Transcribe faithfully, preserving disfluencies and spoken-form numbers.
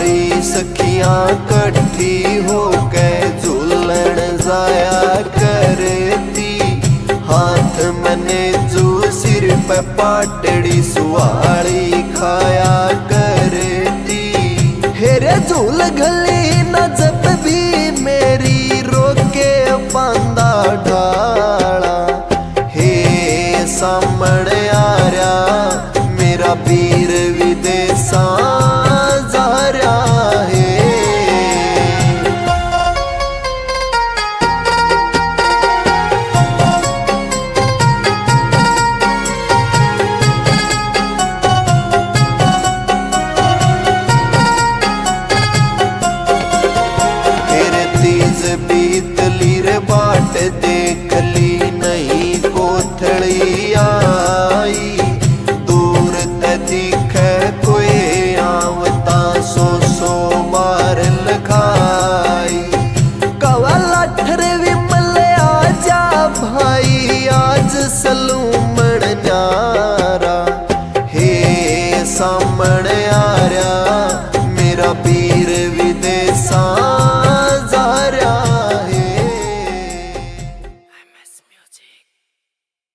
सारी सखियां कट्ठी होके झूलन जाया करती। हाथ मैंने जो सिर पे पाटड़ी सुवाली खाया करती। हेरे झूल गली न जब भी मेरी रोके बांधा ढाला। हे सामने आ रहा मेरा वीर विदेशा जा रहा है। बीत ली रे बाट देख ली नहीं कोथड़ी आई। दूर ते दिखे कोई आवता सो सो बार लखाई। कवल अठरे विमल आजा भाई आज सलूमण न्या।